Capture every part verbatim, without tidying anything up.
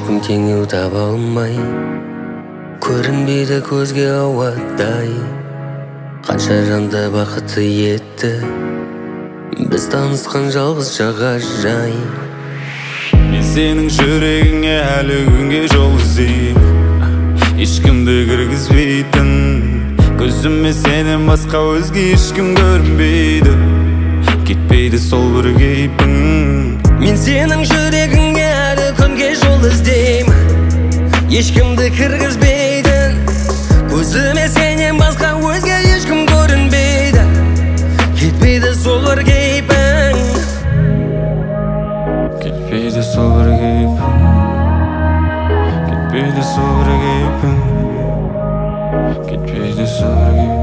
ешкім теңеу таба алмай, көрінбейді көзге ауадай. Қанша жанды бақытты етті біз танысқан жалғыз жағажай. Мен сенің жүрегіңе әлі күнге жол іздеймін, ешкімді кіргізбейтін. Көзіме сенен басқа өзге ешкім көрінбейді, кетпейді сол бір кейпің. Мен сенің жүрегіңе әлі күнге жол іздеймін, ешкімді кіргізбейтін. Көзіме сенен басқа өзге ешкім көрінбейді, кетпейді сол бір кейпің. Кетпейді сол бір кейпің, кетпейді сол бір кейпің, кетпейді сол бір кейпің.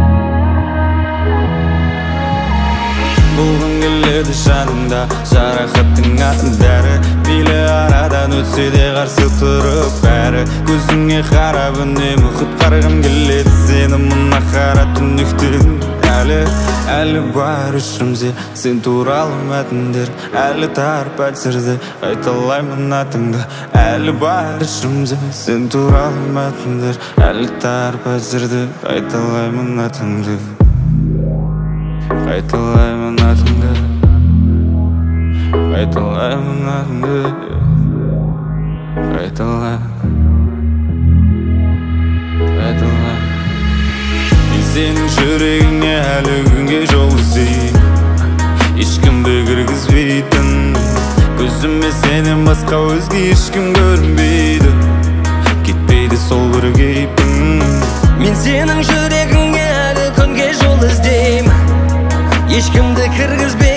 Болғың келеді жанымда жарақаттың дәрі, мейлі арадан өтсе де қарсы тұрып бәрі. Көзіңе қарап үнемі құтқарғым келеді сені мына қара түнектен. Әлі, әлі бар ішімде сен туралы мәтіндер, әлі тарп әлсірді қайталаймын атыңды. Әлі бар ішімде сен туралы мәтіндер, әлі тарп әлсірді қайталаймын атыңды. Қайталаймын атыңды, қайталаймын атыңды, қайталаймын, қайталаймын. Мен сенің жүрегіңе әлі күнге жол іздеймін, ешкімді кіргізбейтін. Көзіме сенен басқа өзге ешкім көрінбейді, кетпейді сол бір кейпің. Мен сенің жүрегіңе әлі күнге жол іздеймін, ешкімді кіргізбейтін.